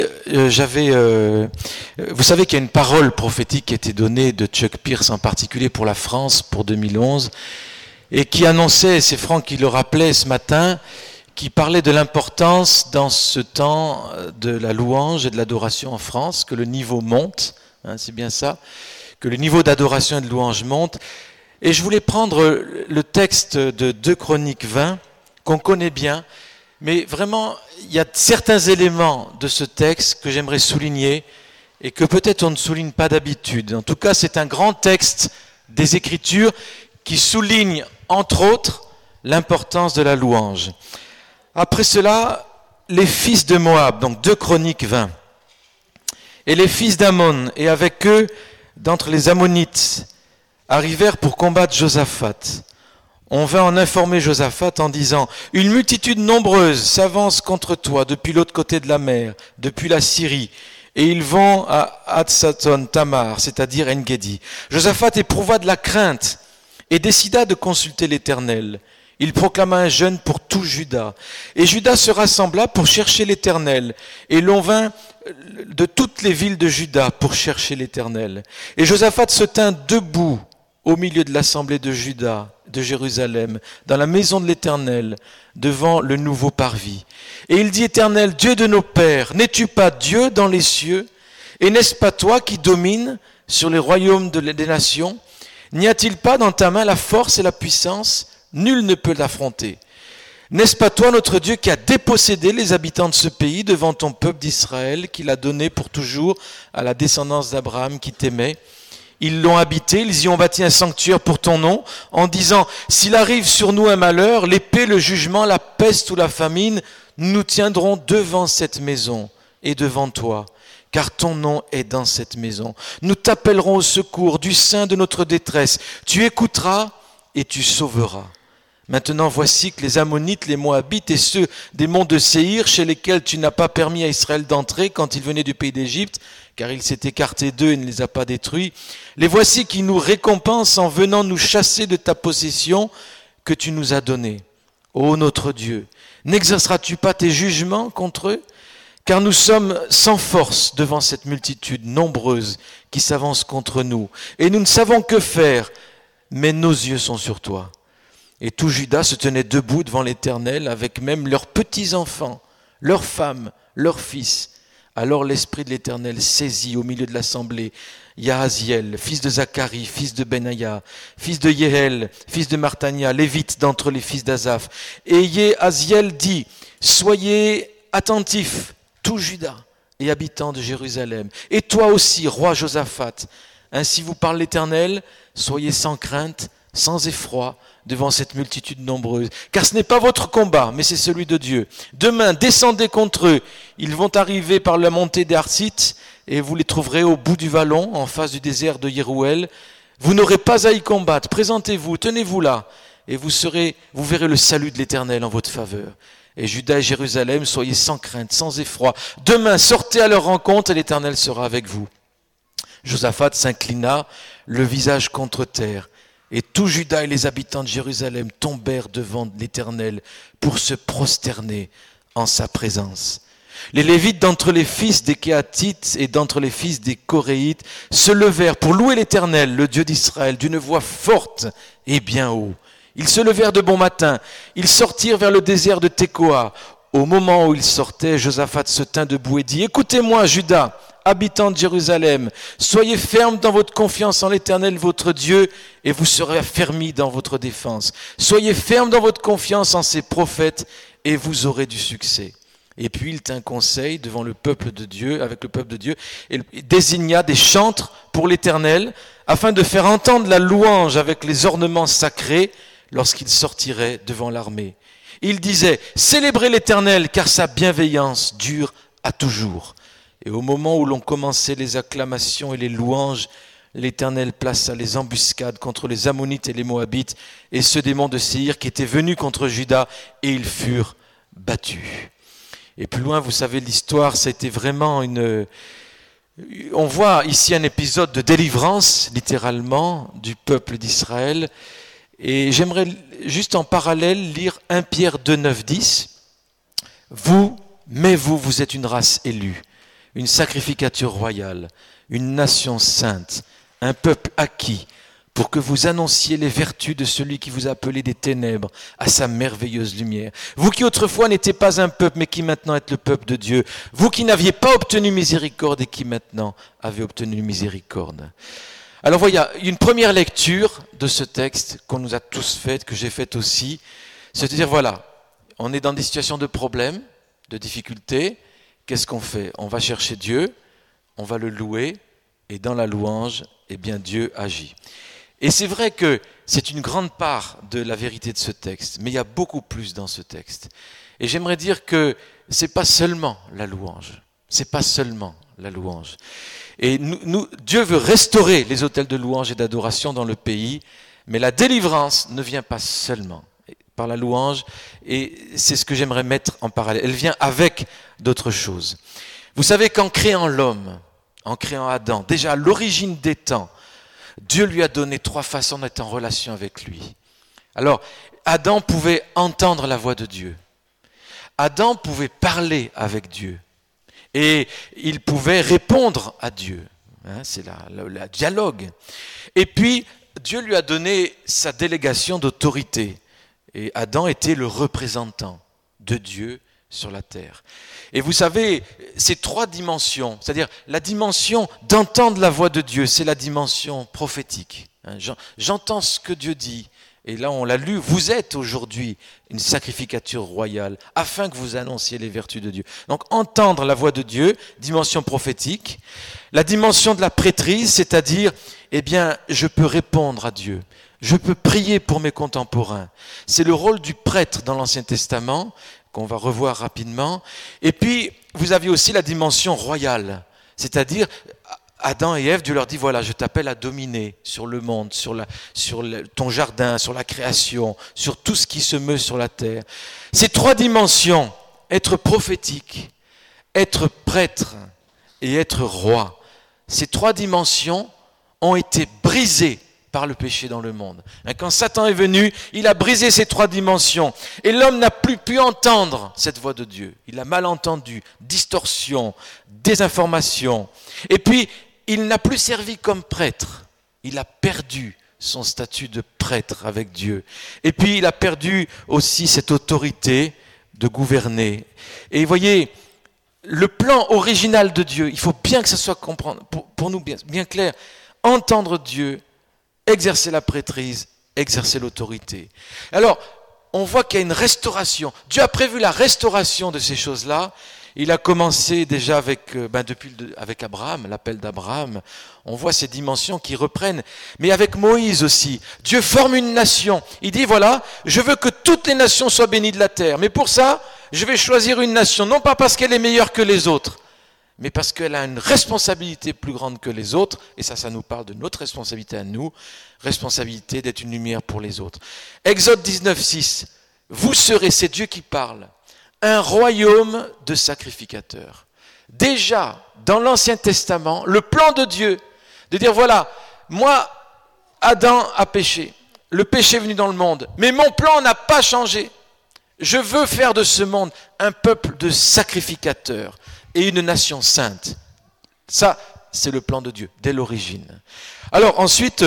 Vous savez qu'il y a une parole prophétique qui a été donnée de Chuck Pierce en particulier pour la France, pour 2011, et qui annonçait, c'est Franck qui le rappelait ce matin, qui parlait de l'importance dans ce temps de la louange et de l'adoration en France, que le niveau monte, c'est bien ça, que le niveau d'adoration et de louange monte. Et je voulais prendre le texte de 2 Chroniques 20, qu'on connaît bien, mais vraiment, il y a certains éléments de ce texte que j'aimerais souligner et que peut-être on ne souligne pas d'habitude. En tout cas, c'est un grand texte des Écritures qui souligne, entre autres, l'importance de la louange. Après cela, les fils de Moab, donc 2 Chroniques 20, et les fils d'Ammon, et avec eux, d'entre les Ammonites, arrivèrent pour combattre Josaphat. On vint en informer Josaphat en disant « Une multitude nombreuse s'avance contre toi depuis l'autre côté de la mer, depuis la Syrie, et ils vont à Hatsaton Tamar, c'est-à-dire En-Gedi. » Josaphat éprouva de la crainte et décida de consulter l'Éternel. Il proclama un jeûne pour tout Juda. Et Juda se rassembla pour chercher l'Éternel. Et l'on vint de toutes les villes de Juda pour chercher l'Éternel. Et Josaphat se tint debout au milieu de l'assemblée de Juda, de Jérusalem, dans la maison de l'Éternel, devant le nouveau parvis. Et il dit, Éternel, Dieu de nos pères, n'es-tu pas Dieu dans les cieux? Et n'est-ce pas toi qui domines sur les royaumes des nations? N'y a-t-il pas dans ta main la force et la puissance? Nul ne peut l'affronter. N'est-ce pas toi, notre Dieu, qui a dépossédé les habitants de ce pays devant ton peuple d'Israël, qu'il a donné pour toujours à la descendance d'Abraham qui t'aimait? Ils l'ont habité, ils y ont bâti un sanctuaire pour ton nom, en disant, s'il arrive sur nous un malheur, l'épée, le jugement, la peste ou la famine, nous tiendrons devant cette maison et devant toi, car ton nom est dans cette maison. Nous t'appellerons au secours du sein de notre détresse. Tu écouteras et tu sauveras. Maintenant, voici que les Ammonites, les Moabites et ceux des monts de Séhir, chez lesquels tu n'as pas permis à Israël d'entrer quand il venait du pays d'Égypte, car il s'est écarté d'eux et ne les a pas détruits, les voici qui nous récompensent en venant nous chasser de ta possession que tu nous as donnée. Ô notre Dieu, n'exerceras-tu pas tes jugements contre eux? Car nous sommes sans force devant cette multitude nombreuse qui s'avance contre nous, et nous ne savons que faire, mais nos yeux sont sur toi. Et tout Juda se tenait debout devant l'Éternel, avec même leurs petits-enfants, leurs femmes, leurs fils. Alors l'Esprit de l'Éternel saisit au milieu de l'assemblée Yahaziel, fils de Zacharie, fils de Benaïa, fils de Yéhel, fils de Martania, lévite d'entre les fils d'Azaph. Et Yahaziel dit, soyez attentifs, tout Juda et habitants de Jérusalem. Et toi aussi, roi Josaphat, ainsi vous parle l'Éternel, soyez sans crainte, sans effroi, devant cette multitude nombreuse. Car ce n'est pas votre combat, mais c'est celui de Dieu. Demain, descendez contre eux. Ils vont arriver par la montée d'Arsit, et vous les trouverez au bout du vallon, en face du désert de Yérouël. Vous n'aurez pas à y combattre. Présentez-vous, tenez-vous là, et vous verrez le salut de l'Éternel en votre faveur. Et Juda et Jérusalem, soyez sans crainte, sans effroi. Demain, sortez à leur rencontre, et l'Éternel sera avec vous. Josaphat s'inclina, le visage contre terre. Et tout Juda et les habitants de Jérusalem tombèrent devant l'Éternel pour se prosterner en sa présence. Les Lévites d'entre les fils des Kéatites et d'entre les fils des Coréites se levèrent pour louer l'Éternel, le Dieu d'Israël, d'une voix forte et bien haut. Ils se levèrent de bon matin. Ils sortirent vers le désert de Tekoa. Au moment où ils sortaient, Josaphat se tint debout et dit, « Écoutez-moi, Juda, habitants de Jérusalem, soyez fermes dans votre confiance en l'Éternel votre Dieu, et vous serez affermis dans votre défense. Soyez fermes dans votre confiance en ses prophètes, et vous aurez du succès. » Et puis il tint conseil devant le peuple de Dieu, avec le peuple de Dieu, et il désigna des chantres pour l'Éternel, afin de faire entendre la louange avec les ornements sacrés lorsqu'il sortirait devant l'armée. Il disait, célébrez l'Éternel, car sa bienveillance dure à toujours. Et au moment où l'on commençait les acclamations et les louanges, l'Éternel plaça les embuscades contre les Ammonites et les Moabites et ceux des monts de Séhir qui étaient venus contre Juda, et ils furent battus. Et plus loin, vous savez l'histoire, ça a été vraiment on voit ici un épisode de délivrance, littéralement, du peuple d'Israël. Et j'aimerais juste en parallèle lire 1 Pierre 2, 9, 10. Vous êtes une race élue, une sacrificature royale, une nation sainte, un peuple acquis, pour que vous annonciez les vertus de celui qui vous a appelé des ténèbres à sa merveilleuse lumière. Vous qui autrefois n'étiez pas un peuple, mais qui maintenant êtes le peuple de Dieu. Vous qui n'aviez pas obtenu miséricorde et qui maintenant avez obtenu miséricorde. Alors voilà, une première lecture de ce texte qu'on nous a tous faite, que j'ai faite aussi, c'est de dire voilà, on est dans des situations de problèmes, de difficultés. Qu'est-ce qu'on fait? On va chercher Dieu, on va le louer, et dans la louange, eh bien Dieu agit. Et c'est vrai que c'est une grande part de la vérité de ce texte, mais il y a beaucoup plus dans ce texte. Et j'aimerais dire que c'est pas seulement la louange, c'est pas seulement la louange. Et Dieu veut restaurer les autels de louange et d'adoration dans le pays, mais la délivrance ne vient pas seulement par la louange, et c'est ce que j'aimerais mettre en parallèle. Elle vient avec d'autres choses. Vous savez qu'en créant l'homme, en créant Adam, déjà à l'origine des temps, Dieu lui a donné 3 façons d'être en relation avec lui. Alors, Adam pouvait entendre la voix de Dieu. Adam pouvait parler avec Dieu. Et il pouvait répondre à Dieu. C'est la dialogue. Et puis, Dieu lui a donné sa délégation d'autorité. Et Adam était le représentant de Dieu sur la terre. Et vous savez, ces 3 dimensions, c'est-à-dire la dimension d'entendre la voix de Dieu, c'est la dimension prophétique. J'entends ce que Dieu dit. Et là, on l'a lu, vous êtes aujourd'hui une sacrificature royale, afin que vous annonciez les vertus de Dieu. Donc, entendre la voix de Dieu, dimension prophétique. La dimension de la prêtrise, c'est-à-dire, eh bien, je peux répondre à Dieu. Je peux prier pour mes contemporains. C'est le rôle du prêtre dans l'Ancien Testament, qu'on va revoir rapidement. Et puis, vous avez aussi la dimension royale, c'est-à-dire Adam et Ève, Dieu leur dit, voilà, je t'appelle à dominer sur le monde, ton jardin, sur la création, sur tout ce qui se meut sur la terre. Ces 3 dimensions, être prophétique, être prêtre et être roi, ces 3 dimensions ont été brisées par le péché dans le monde. Quand Satan est venu, il a brisé ces 3 dimensions. Et l'homme n'a plus pu entendre cette voix de Dieu. Il a mal entendu, distorsion, désinformation. Et puis, il n'a plus servi comme prêtre. Il a perdu son statut de prêtre avec Dieu. Et puis, il a perdu aussi cette autorité de gouverner. Et vous voyez, le plan original de Dieu, il faut bien que ça soit comprendre, pour nous bien clair, entendre Dieu, exercer la prêtrise, exercer l'autorité. Alors, on voit qu'il y a une restauration. Dieu a prévu la restauration de ces choses-là. Il a commencé déjà avec Abraham, l'appel d'Abraham. On voit ces dimensions qui reprennent. Mais avec Moïse aussi, Dieu forme une nation. Il dit, voilà, je veux que toutes les nations soient bénies de la terre. Mais pour ça, je vais choisir une nation, non pas parce qu'elle est meilleure que les autres, mais parce qu'elle a une responsabilité plus grande que les autres, et ça nous parle de notre responsabilité à nous, responsabilité d'être une lumière pour les autres. Exode 19:6, vous serez, c'est Dieu qui parle, un royaume de sacrificateurs. Déjà, dans l'Ancien Testament, le plan de Dieu, de dire voilà, moi, Adam a péché, le péché est venu dans le monde, mais mon plan n'a pas changé. Je veux faire de ce monde un peuple de sacrificateurs et une nation sainte. Ça, c'est le plan de Dieu, dès l'origine. Alors ensuite,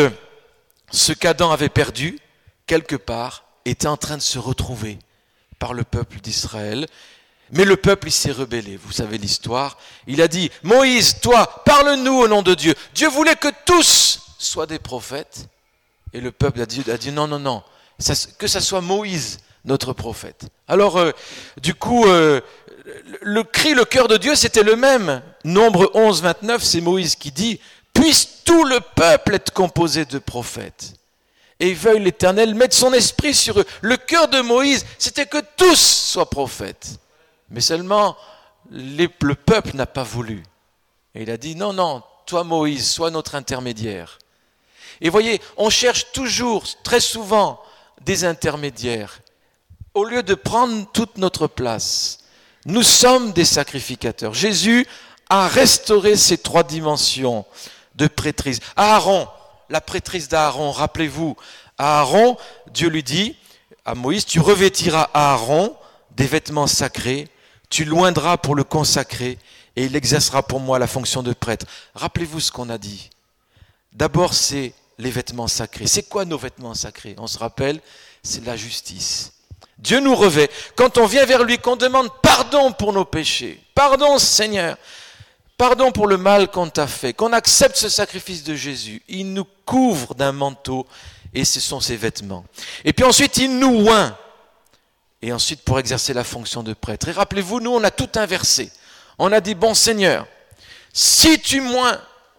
ce qu'Adam avait perdu, quelque part, était en train de se retrouver par le peuple d'Israël. Mais le peuple, il s'est rebellé. Vous savez l'histoire. Il a dit, Moïse, toi, parle-nous au nom de Dieu. Dieu voulait que tous soient des prophètes. Et le peuple a dit non, que ça soit Moïse, notre prophète. Alors, du coup, le cœur de Dieu, c'était le même. Nombre 11, 29, c'est Moïse qui dit, puisse tout le peuple être composé de prophètes. Et veuille l'Éternel mettre son esprit sur eux. Le cœur de Moïse, c'était que tous soient prophètes. Mais seulement, le peuple n'a pas voulu. Et il a dit, non, toi Moïse, sois notre intermédiaire. Et voyez, on cherche toujours, très souvent, des intermédiaires. Au lieu de prendre toute notre place, nous sommes des sacrificateurs. Jésus a restauré ces 3 dimensions de prêtrise. Aaron, la prêtrise d'Aaron, rappelez-vous, Aaron, Dieu lui dit à Moïse, tu revêtiras Aaron des vêtements sacrés, tu l'oindras pour le consacrer, et il exercera pour moi la fonction de prêtre. Rappelez-vous ce qu'on a dit. D'abord, c'est les vêtements sacrés. C'est quoi nos vêtements sacrés? On se rappelle, c'est la justice. Dieu nous revêt. Quand on vient vers lui, qu'on demande pardon pour nos péchés. Pardon, Seigneur. Pardon pour le mal qu'on t'a fait. Qu'on accepte ce sacrifice de Jésus. Il nous couvre d'un manteau et ce sont ses vêtements. Et puis ensuite, il nous oint. Et ensuite, pour exercer la fonction de prêtre. Et rappelez-vous, nous, on a tout inversé. On a dit, bon Seigneur, si tu m'oins,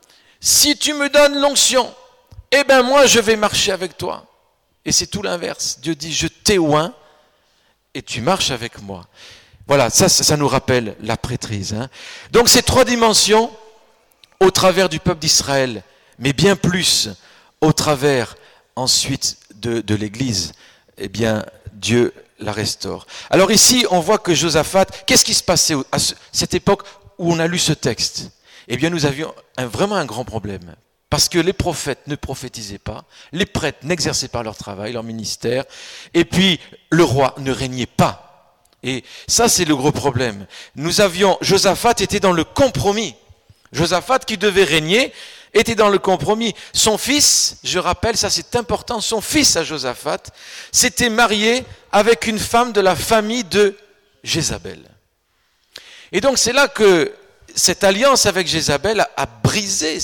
si tu me donnes l'onction, eh bien moi, je vais marcher avec toi. Et c'est tout l'inverse. Dieu dit, je t'ai oint et tu marches avec moi. Voilà, ça nous rappelle la prêtrise. Hein. Donc ces trois dimensions, au travers du peuple d'Israël, mais bien plus au travers ensuite de l'Église, eh bien Dieu la restaure. Alors ici, on voit que Josaphat, qu'est-ce qui se passait à cette époque où on a lu ce texte? Eh bien nous avions vraiment un grand problème. Parce que les prophètes ne prophétisaient pas, les prêtres n'exerçaient pas leur travail, leur ministère, et puis le roi ne régnait pas. Et ça, c'est le gros problème. Josaphat était dans le compromis. Josaphat, qui devait régner, était dans le compromis. Son fils, je rappelle, ça c'est important, son fils à Josaphat, s'était marié avec une femme de la famille de Jézabel. Et donc c'est là que cette alliance avec Jézabel a brisé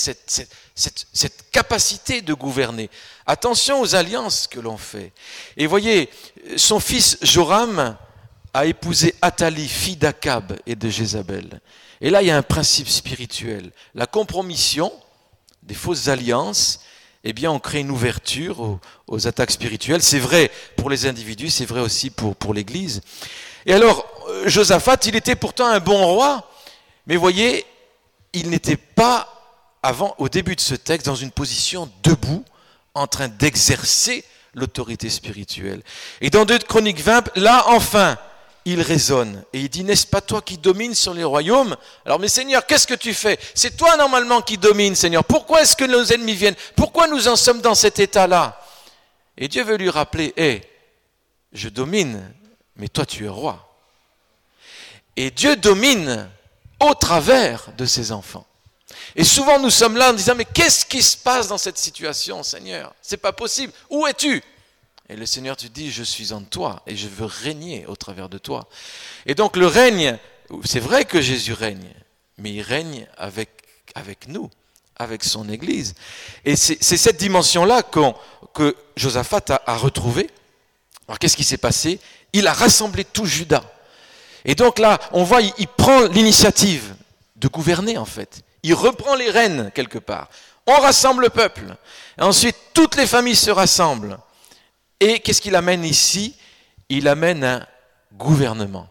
cette capacité de gouverner. Attention aux alliances que l'on fait. Et voyez, son fils Joram a épousé Athalie, fille d'Akab et de Jézabel. Et là, il y a un principe spirituel. La compromission des fausses alliances, eh bien, on crée une ouverture aux attaques spirituelles. C'est vrai pour les individus, c'est vrai aussi pour l'Église. Et alors, Josaphat, il était pourtant un bon roi, mais voyez, il n'était pas, au début de ce texte, dans une position debout, en train d'exercer l'autorité spirituelle. Et dans 2 Chroniques 20, là, enfin, il raisonne. Et il dit, n'est-ce pas toi qui domines sur les royaumes? Alors, mais Seigneur, qu'est-ce que tu fais? C'est toi, normalement, qui domines, Seigneur. Pourquoi est-ce que nos ennemis viennent? Pourquoi nous en sommes dans cet état-là? Et Dieu veut lui rappeler, je domine, mais toi, tu es roi. Et Dieu domine au travers de ses enfants. Et souvent nous sommes là en disant, mais qu'est-ce qui se passe dans cette situation, Seigneur? C'est pas possible. Où es-tu? Et le Seigneur te dit, je suis en toi et je veux régner au travers de toi. Et donc le règne, c'est vrai que Jésus règne, mais il règne avec nous, avec son Église. Et c'est cette dimension-là que Josaphat a retrouvée. Alors qu'est-ce qui s'est passé? Il a rassemblé tout Juda. Et donc là, on voit, il prend l'initiative de gouverner en fait. Il reprend les rênes quelque part. On rassemble le peuple. Et ensuite, toutes les familles se rassemblent. Et qu'est-ce qu'il amène ici? Il amène un gouvernement.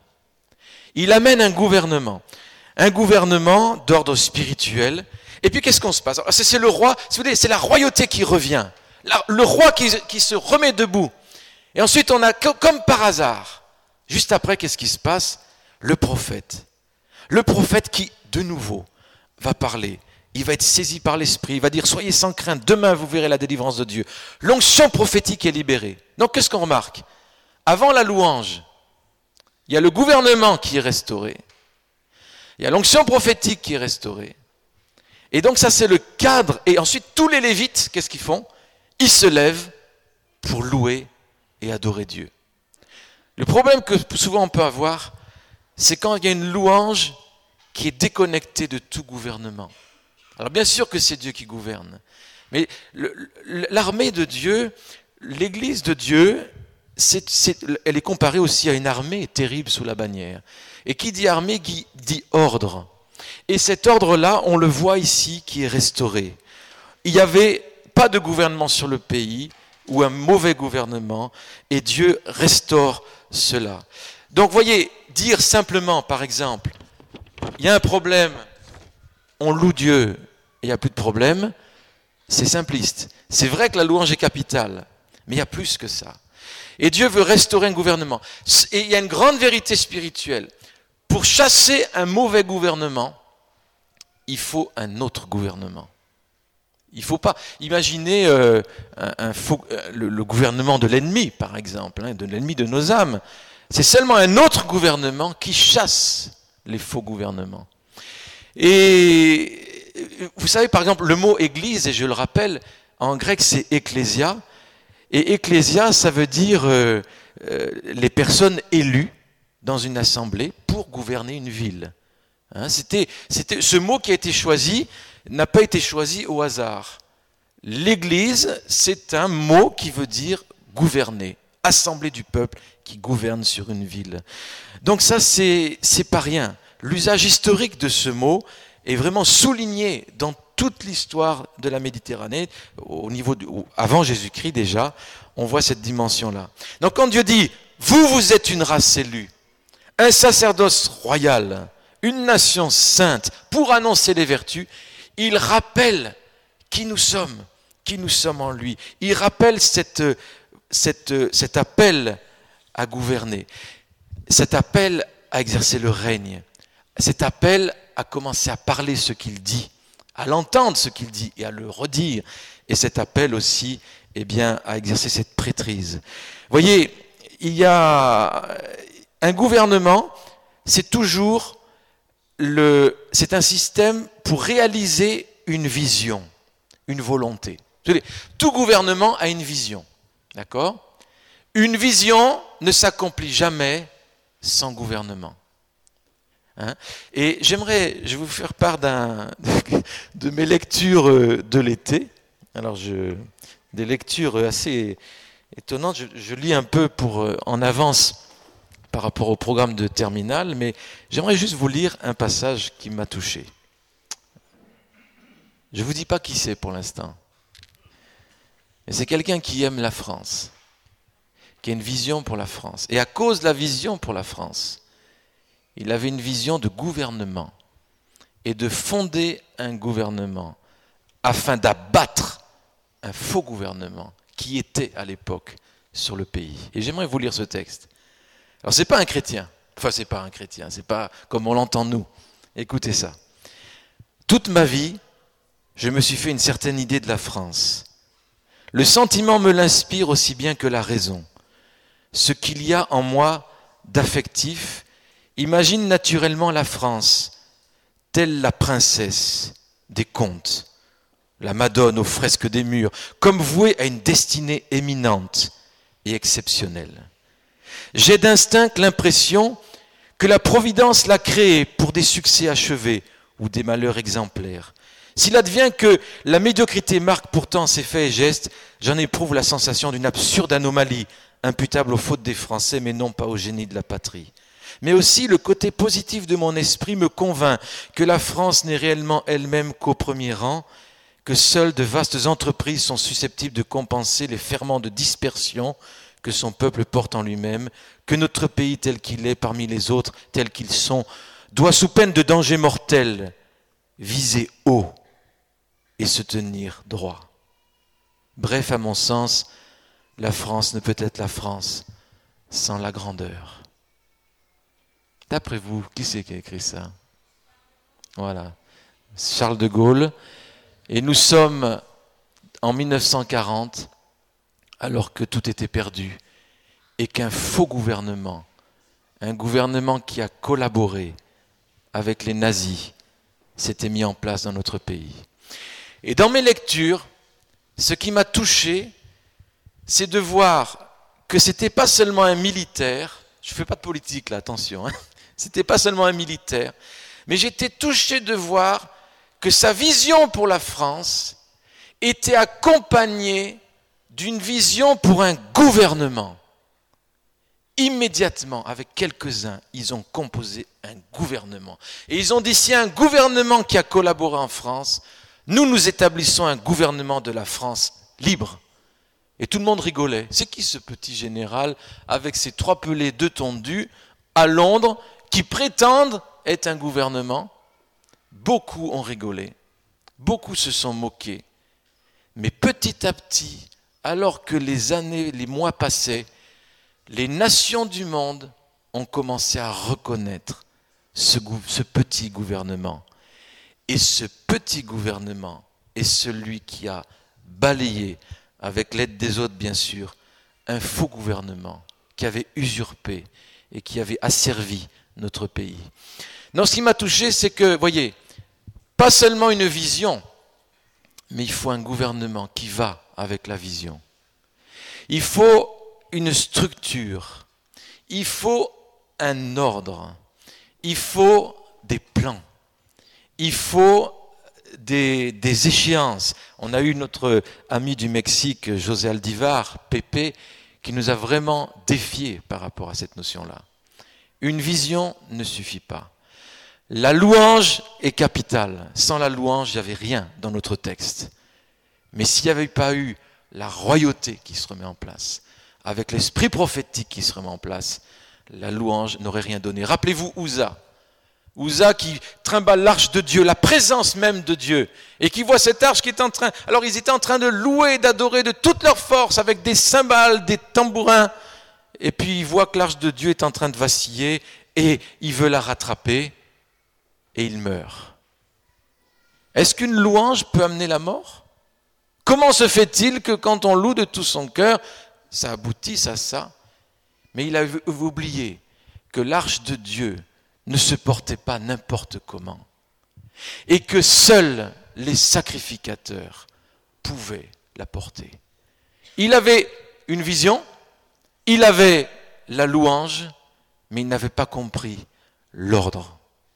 Il amène un gouvernement. Un gouvernement d'ordre spirituel. Et puis qu'est-ce qu'on se passe? Alors, c'est le roi, si vous voulez, c'est la royauté qui revient. Le roi qui se remet debout. Et ensuite, on a, comme par hasard, juste après, qu'est-ce qui se passe? Le prophète. Le prophète qui, de nouveau, va parler. Il va être saisi par l'esprit. Il va dire, soyez sans crainte, demain vous verrez la délivrance de Dieu. L'onction prophétique est libérée. Donc, qu'est-ce qu'on remarque? Avant la louange, il y a le gouvernement qui est restauré. Il y a l'onction prophétique qui est restaurée. Et donc, ça, c'est le cadre. Et ensuite, tous les Lévites, qu'est-ce qu'ils font? Ils se lèvent pour louer et adorer Dieu. Le problème que souvent on peut avoir, c'est quand il y a une louange qui est déconnectée de tout gouvernement. Alors bien sûr que c'est Dieu qui gouverne, mais l'armée de Dieu, l'Église de Dieu, elle est comparée aussi à une armée terrible sous la bannière. Et qui dit armée dit ordre. Et cet ordre-là, on le voit ici, qui est restauré. Il n'y avait pas de gouvernement sur le pays, ou un mauvais gouvernement, et Dieu restaure cela. Donc voyez, dire simplement, par exemple, il y a un problème, on loue Dieu, et il n'y a plus de problème, c'est simpliste. C'est vrai que la louange est capitale, mais il y a plus que ça. Et Dieu veut restaurer un gouvernement. Et il y a une grande vérité spirituelle. Pour chasser un mauvais gouvernement, il faut un autre gouvernement. Il ne faut pas imaginer le gouvernement de l'ennemi, par exemple, de l'ennemi de nos âmes. C'est seulement un autre gouvernement qui chasse les faux gouvernements. Et vous savez, par exemple, le mot église, et je le rappelle, en grec c'est ecclésia, et ecclésia, ça veut dire les personnes élues dans une assemblée pour gouverner une ville. Hein, ce mot qui a été choisi n'a pas été choisi au hasard. L'église, c'est un mot qui veut dire gouverner, assemblée du peuple qui gouverne sur une ville. Donc ça, c'est pas rien. L'usage historique de ce mot est vraiment souligné dans toute l'histoire de la Méditerranée, avant Jésus-Christ déjà, on voit cette dimension-là. Donc quand Dieu dit « vous êtes une race élue, un sacerdoce royal, une nation sainte, pour annoncer les vertus », il rappelle qui nous sommes en lui. Il rappelle cet appel à gouverner, cet appel à exercer le règne, cet appel à commencer à parler ce qu'il dit, à l'entendre ce qu'il dit et à le redire, et cet appel aussi, à exercer cette prêtrise. Vous voyez, il y a un gouvernement, c'est un système pour réaliser une vision, une volonté. Tout gouvernement a une vision, d'accord ? Une vision ne s'accomplit jamais sans gouvernement. Hein ? Et je vais vous faire part de mes lectures de l'été. Alors, des lectures assez étonnantes. Je lis un peu en avance par rapport au programme de terminale, mais j'aimerais juste vous lire un passage qui m'a touché. Je ne vous dis pas qui c'est pour l'instant. Mais c'est quelqu'un qui aime la France, qui a une vision pour la France. Et à cause de la vision pour la France, il avait une vision de gouvernement et de fonder un gouvernement afin d'abattre un faux gouvernement qui était à l'époque sur le pays. Et j'aimerais vous lire ce texte. Alors c'est pas un chrétien, c'est pas comme on l'entend nous. Écoutez ça. Toute ma vie, je me suis fait une certaine idée de la France. Le sentiment me l'inspire aussi bien que la raison. Ce qu'il y a en moi d'affectif imagine naturellement la France, telle la princesse des contes, la Madone aux fresques des murs, comme vouée à une destinée éminente et exceptionnelle. J'ai d'instinct l'impression que la Providence l'a créée pour des succès achevés ou des malheurs exemplaires. S'il advient que la médiocrité marque pourtant ses faits et gestes, j'en éprouve la sensation d'une absurde anomalie, imputable aux fautes des Français, mais non pas au génie de la patrie. Mais aussi le côté positif de mon esprit me convainc que la France n'est réellement elle-même qu'au premier rang, que seules de vastes entreprises sont susceptibles de compenser les ferments de dispersion que son peuple porte en lui-même, que notre pays tel qu'il est parmi les autres, tels qu'ils sont, doit sous peine de danger mortel viser haut et se tenir droit. Bref, à mon sens, la France ne peut être la France sans la grandeur. D'après vous, qui c'est qui a écrit ça ? Voilà, Charles de Gaulle. Et nous sommes en 1940, alors que tout était perdu, et qu'un faux gouvernement, un gouvernement qui a collaboré avec les nazis, s'était mis en place dans notre pays. Et dans mes lectures, ce qui m'a touché, c'est de voir que ce n'était pas seulement un militaire, je ne fais pas de politique là, attention, ce n'était pas seulement un militaire, mais j'étais touché de voir que sa vision pour la France était accompagnée d'une vision pour un gouvernement. Immédiatement, avec quelques-uns, ils ont composé un gouvernement. Et ils ont dit, s'il y a un gouvernement qui a collaboré en France, nous établissons un gouvernement de la France libre. Et tout le monde rigolait. C'est qui ce petit général avec ses 3 pelés de tondus à Londres qui prétendent être un gouvernement ? Beaucoup ont rigolé. Beaucoup se sont moqués. Mais petit à petit, alors que les années, les mois passaient, les nations du monde ont commencé à reconnaître ce petit gouvernement. Et ce petit gouvernement est celui qui a balayé, avec l'aide des autres bien sûr, un faux gouvernement qui avait usurpé et qui avait asservi notre pays. Non, ce qui m'a touché, c'est que, voyez, pas seulement une vision, mais il faut un gouvernement qui va avec la vision. Il faut une structure, il faut un ordre, il faut des plans, il faut des échéances. On a eu notre ami du Mexique, José Aldivar, Pépé, qui nous a vraiment défiés par rapport à cette notion-là. Une vision ne suffit pas. La louange est capitale. Sans la louange, il n'y avait rien dans notre texte. Mais s'il n'y avait pas eu la royauté qui se remet en place, avec l'esprit prophétique qui se remet en place, la louange n'aurait rien donné. Rappelez-vous Uza qui trimballe l'arche de Dieu, la présence même de Dieu, et qui voit cette arche qui est en train... Alors ils étaient en train de louer, d'adorer de toute leur force, avec des cymbales, des tambourins, et puis il voit que l'arche de Dieu est en train de vaciller, et il veut la rattraper, et il meurt. Est-ce qu'une louange peut amener la mort ? Comment se fait-il que quand on loue de tout son cœur, ça aboutisse à ça ? Mais il a oublié que l'arche de Dieu ne se portait pas n'importe comment, et que seuls les sacrificateurs pouvaient la porter. Il avait une vision, il avait la louange, mais il n'avait pas compris l'ordre.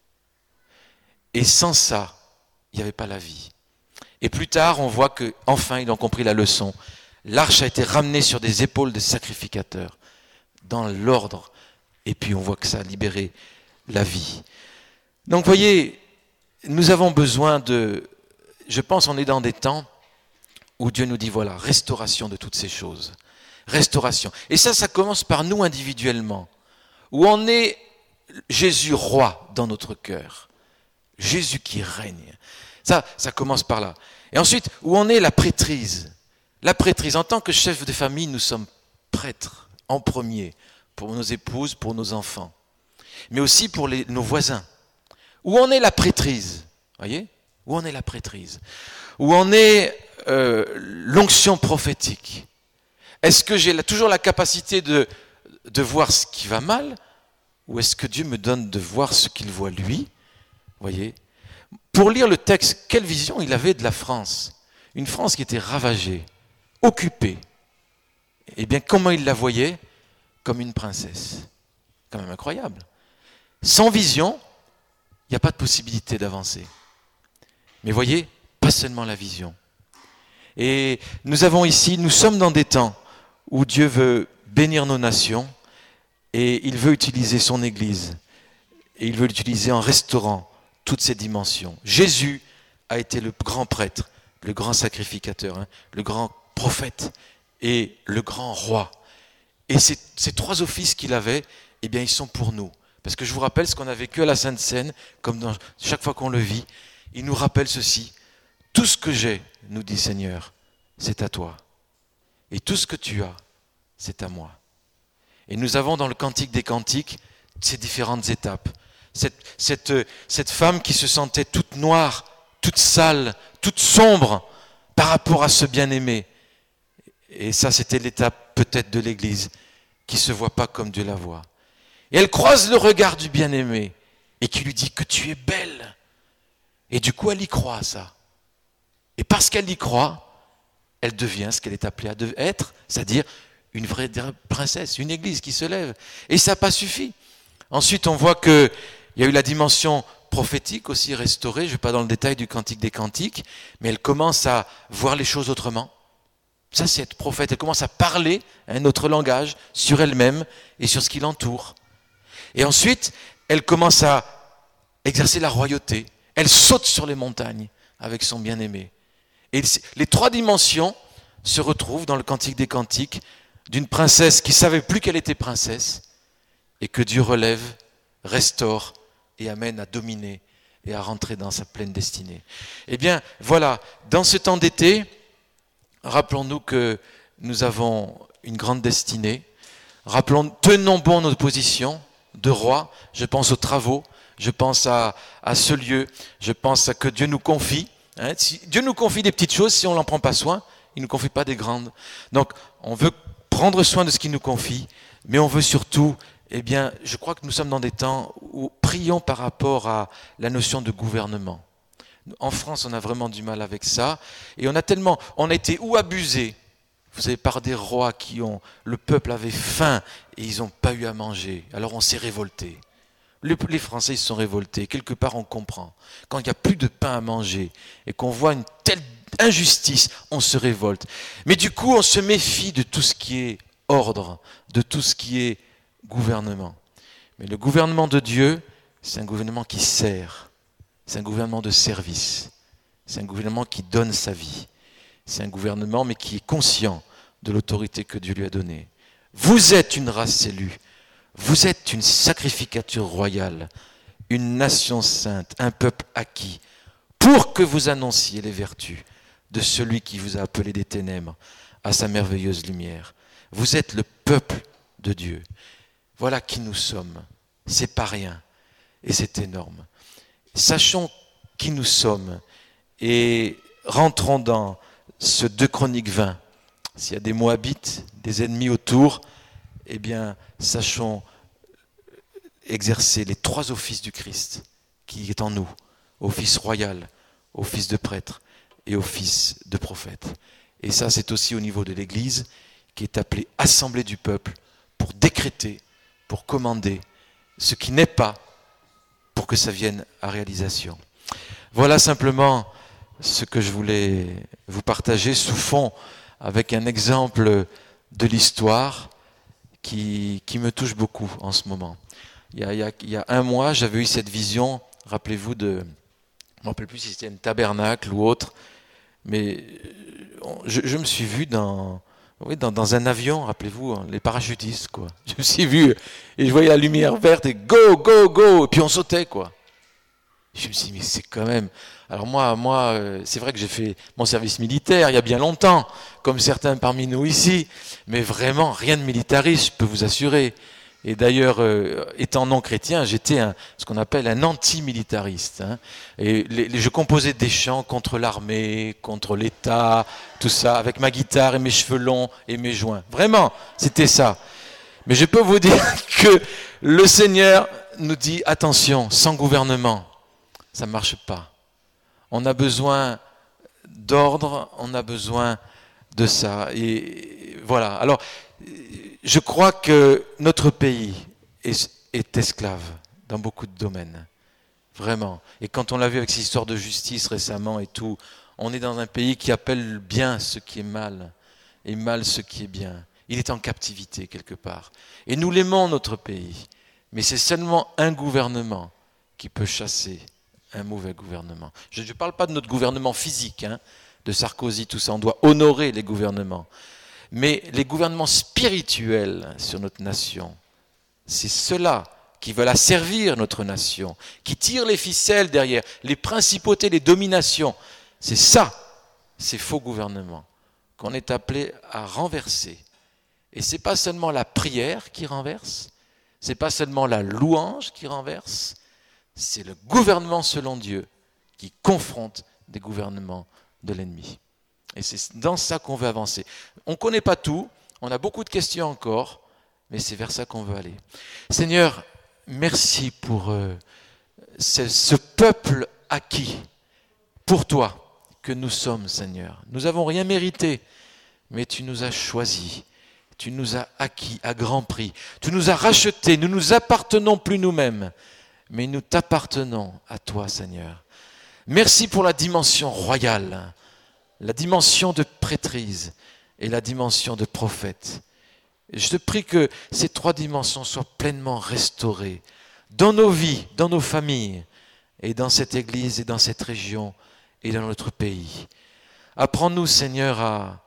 Et sans ça, il n'y avait pas la vie. Et plus tard, on voit qu'enfin, ils ont compris la leçon. L'arche a été ramenée sur des épaules des sacrificateurs, dans l'ordre, et puis on voit que ça a libéré la vie. Donc, voyez, nous avons besoin je pense on est dans des temps où Dieu nous dit, voilà, restauration de toutes ces choses. Restauration. Et ça commence par nous individuellement, où on est Jésus roi dans notre cœur. Jésus qui règne. Ça commence par là. Et ensuite, où on est la prêtrise. La prêtrise, en tant que chef de famille, nous sommes prêtres en premier, pour nos épouses, pour nos enfants, mais aussi pour nos voisins. Où en est la prêtrise ? Voyez ? Où en est la prêtrise ? Où en est l'onction prophétique ? Est-ce que j'ai toujours la capacité de voir ce qui va mal ? Ou est-ce que Dieu me donne de voir ce qu'il voit lui ? Voyez ? Pour lire le texte, quelle vision il avait de la France ? Une France qui était ravagée, occupée. Eh bien, comment il la voyait ? Comme une princesse. Quand même incroyable. Sans vision, il n'y a pas de possibilité d'avancer. Mais voyez, pas seulement la vision. Et nous sommes dans des temps où Dieu veut bénir nos nations et il veut utiliser son Église. Et il veut l'utiliser en restaurant toutes ces dimensions. Jésus a été le grand prêtre, le grand sacrificateur, le grand prophète et le grand roi. Et ces trois offices qu'il avait, eh bien, ils sont pour nous. Parce que je vous rappelle ce qu'on a vécu à la Sainte Seine, comme chaque fois qu'on le vit, il nous rappelle ceci. Tout ce que j'ai, nous dit Seigneur, c'est à toi. Et tout ce que tu as, c'est à moi. Et nous avons dans le Cantique des Cantiques ces différentes étapes. Cette femme qui se sentait toute noire, toute sale, toute sombre par rapport à ce bien-aimé. Et ça, c'était l'étape peut-être de l'Église qui ne se voit pas comme Dieu la voit. Et elle croise le regard du bien-aimé et qui lui dit que tu es belle. Et du coup, elle y croit à ça. Et parce qu'elle y croit, elle devient ce qu'elle est appelée à être, c'est-à-dire une vraie princesse, une église qui se lève. Et ça n'a pas suffi. Ensuite, on voit qu'il y a eu la dimension prophétique aussi restaurée. Je ne vais pas dans le détail du Cantique des Cantiques, mais elle commence à voir les choses autrement. Ça, c'est être prophète. Elle commence à parler un autre langage sur elle-même et sur ce qui l'entoure. Et ensuite, elle commence à exercer la royauté. Elle saute sur les montagnes avec son bien-aimé. Et les trois dimensions se retrouvent dans le Cantique des Cantiques d'une princesse qui ne savait plus qu'elle était princesse et que Dieu relève, restaure et amène à dominer et à rentrer dans sa pleine destinée. Eh bien, voilà, dans ce temps d'été, rappelons-nous que nous avons une grande destinée. Tenons bon notre position de roi. Je pense aux travaux, je pense à ce lieu, je pense à que Dieu nous confie. Si Dieu nous confie des petites choses, si on n'en prend pas soin, il ne nous confie pas des grandes. Donc, on veut prendre soin de ce qu'il nous confie, mais on veut surtout, eh bien, je crois que nous sommes dans des temps où prions par rapport à la notion de gouvernement. En France, on a vraiment du mal avec ça. Et on a été ou abusés, vous savez, par des rois le peuple avait faim et ils n'ont pas eu à manger. Alors on s'est révolté. Les Français ils se sont révoltés. Quelque part, on comprend. Quand il n'y a plus de pain à manger et qu'on voit une telle injustice, on se révolte. Mais du coup, on se méfie de tout ce qui est ordre, de tout ce qui est gouvernement. Mais le gouvernement de Dieu, c'est un gouvernement qui sert. C'est un gouvernement de service. C'est un gouvernement qui donne sa vie. C'est un gouvernement, mais qui est conscient de l'autorité que Dieu lui a donnée. Vous êtes une race élue. Vous êtes une sacrificature royale, une nation sainte, un peuple acquis, pour que vous annonciez les vertus de celui qui vous a appelé des ténèbres à sa merveilleuse lumière. Vous êtes le peuple de Dieu. Voilà qui nous sommes. C'est pas rien. Et c'est énorme. Sachons qui nous sommes et rentrons dans ce 2 Chroniques 20. S'il y a des Moabites, des ennemis autour, eh bien, sachons exercer les 3 offices du Christ qui est en nous. Office royal, office de prêtre et office de prophète. Et ça, c'est aussi au niveau de l'Église qui est appelée assemblée du peuple pour décréter, pour commander ce qui n'est pas, pour que ça vienne à réalisation. Voilà simplement ce que je voulais vous partager sous fond avec un exemple de l'histoire qui me touche beaucoup en ce moment. Il y a un mois, j'avais eu cette vision, rappelez-vous je ne me rappelle plus si c'était un tabernacle ou autre, mais je me suis vu dans un avion, rappelez-vous, les parachutistes, quoi. Je me suis vu, et je voyais la lumière verte, et go, go, go, et puis on sautait, quoi. Je me suis dit, mais c'est quand même... Alors moi, c'est vrai que j'ai fait mon service militaire il y a bien longtemps, comme certains parmi nous ici, mais vraiment rien de militariste, je peux vous assurer. Et d'ailleurs, étant non chrétien, j'étais ce qu'on appelle un anti-militariste. Hein. Et je composais des chants contre l'armée, contre l'État, tout ça, avec ma guitare et mes cheveux longs et mes joints. Vraiment, c'était ça. Mais je peux vous dire que le Seigneur nous dit, attention, sans gouvernement, ça ne marche pas. On a besoin d'ordre, on a besoin de ça. Et voilà. Alors, je crois que notre pays est esclave dans beaucoup de domaines. Vraiment. Et quand on l'a vu avec ces histoires de justice récemment et tout, on est dans un pays qui appelle bien ce qui est mal et mal ce qui est bien. Il est en captivité quelque part. Et nous l'aimons, notre pays. Mais c'est seulement un gouvernement qui peut chasser un mauvais gouvernement. Je ne parle pas de notre gouvernement physique, hein, de Sarkozy, tout ça. On doit honorer les gouvernements. Mais les gouvernements spirituels sur notre nation, c'est ceux-là qui veulent asservir notre nation, qui tirent les ficelles derrière, les principautés, les dominations. C'est ça, ces faux gouvernements, qu'on est appelé à renverser. Et ce n'est pas seulement la prière qui renverse, ce n'est pas seulement la louange qui renverse, c'est le gouvernement selon Dieu qui confronte des gouvernements de l'ennemi. Et c'est dans ça qu'on veut avancer. On ne connaît pas tout, on a beaucoup de questions encore, mais c'est vers ça qu'on veut aller. Seigneur, merci pour ce peuple acquis pour toi que nous sommes, Seigneur. Nous n'avons rien mérité, mais tu nous as choisis. Tu nous as acquis à grand prix. Tu nous as rachetés. Nous ne nous appartenons plus nous-mêmes, mais nous t'appartenons à toi, Seigneur. Merci pour la dimension royale, la dimension de prêtrise et la dimension de prophète. Et je te prie que ces 3 dimensions soient pleinement restaurées dans nos vies, dans nos familles, et dans cette Église, et dans cette région, et dans notre pays. Apprends-nous, Seigneur,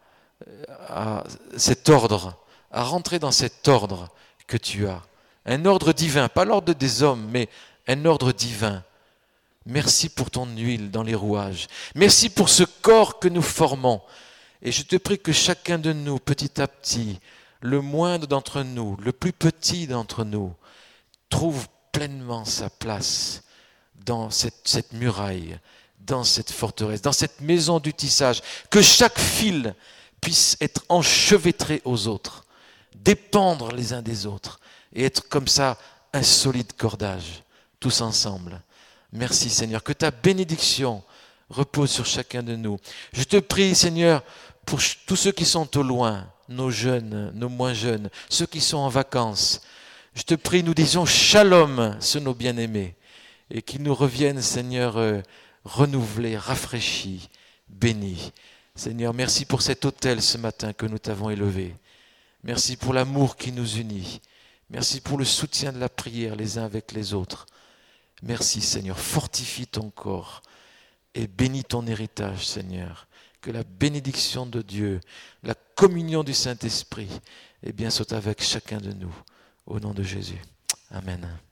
à cet ordre, à rentrer dans cet ordre que tu as. Un ordre divin, pas l'ordre des hommes, mais un ordre divin. Merci pour ton huile dans les rouages. Merci pour ce corps que nous formons. Et je te prie que chacun de nous, petit à petit, le moindre d'entre nous, le plus petit d'entre nous, trouve pleinement sa place dans cette muraille, dans cette forteresse, dans cette maison du tissage. Que chaque fil puisse être enchevêtré aux autres, dépendre les uns des autres et être comme ça un solide cordage, tous ensemble. Merci Seigneur, que ta bénédiction repose sur chacun de nous. Je te prie, Seigneur, pour tous ceux qui sont au loin, nos jeunes, nos moins jeunes, ceux qui sont en vacances. Je te prie, nous disons shalom sur nos bien-aimés et qu'ils nous reviennent, Seigneur, renouvelés, rafraîchis, bénis. Seigneur, merci pour cet autel ce matin que nous t'avons élevé. Merci pour l'amour qui nous unit. Merci pour le soutien de la prière les uns avec les autres. Merci, Seigneur. Fortifie ton corps et bénis ton héritage, Seigneur. Que la bénédiction de Dieu, la communion du Saint-Esprit, soit avec chacun de nous. Au nom de Jésus. Amen.